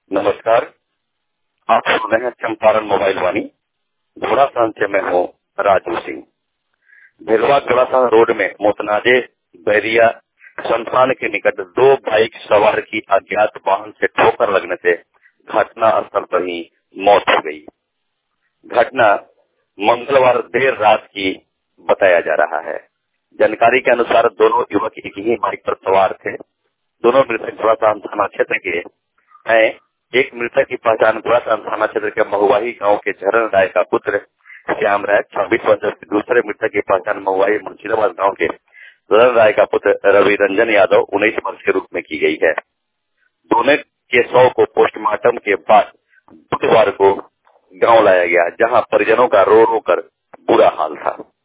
नमस्कार। आप सुन रहे हैं चंपारण मोबाइल वाणी। घोड़ासहन से मैं हूँ राजू सिंह। भिलवा घोड़ासहन रोड में मोतनाजे बैरिया शमशान के निकट दो बाइक सवार की अज्ञात वाहन से ठोकर लगने से घटना स्थल पर ही मौत हो गई। घटना मंगलवार देर रात की बताया जा रहा है। जानकारी के अनुसार दोनों युवक एक ही बाइक पर सवार थे। दोनों मृतक घोड़ासहन थाना क्षेत्र के हैं। एक मृतक की पहचान घोड़ासहन थाना क्षेत्र के महुआही गांव के झरण राय का पुत्र श्याम राय 26 वर्ष, दूसरे मृतक की पहचान महुआही मुंशीदाबाद गांव के झरण राय का पुत्र रवि रंजन यादव 19 वर्ष के रूप में की गई है। दोनों के शव को पोस्टमार्टम के बाद बुधवार को गांव लाया गया, जहां परिजनों का रो रो कर बुरा हाल था।